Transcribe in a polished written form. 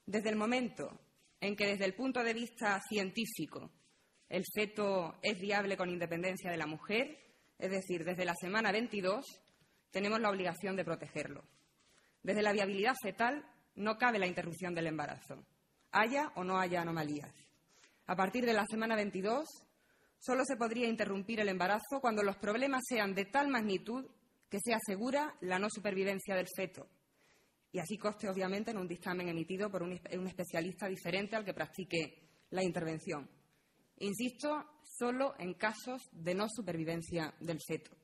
Desde el momento en que, desde el punto de vista científico, el feto es viable con independencia de la mujer, es decir, desde la semana 22, tenemos la obligación de protegerlo. Desde la viabilidad fetal no cabe la interrupción del embarazo, haya o no haya anomalías. A partir de la semana 22, solo se podría interrumpir el embarazo cuando los problemas sean de tal magnitud que sea segura la no supervivencia del feto. Y así conste, obviamente, en un dictamen emitido por un especialista diferente al que practique la intervención. Insisto, solo en casos de no supervivencia del feto.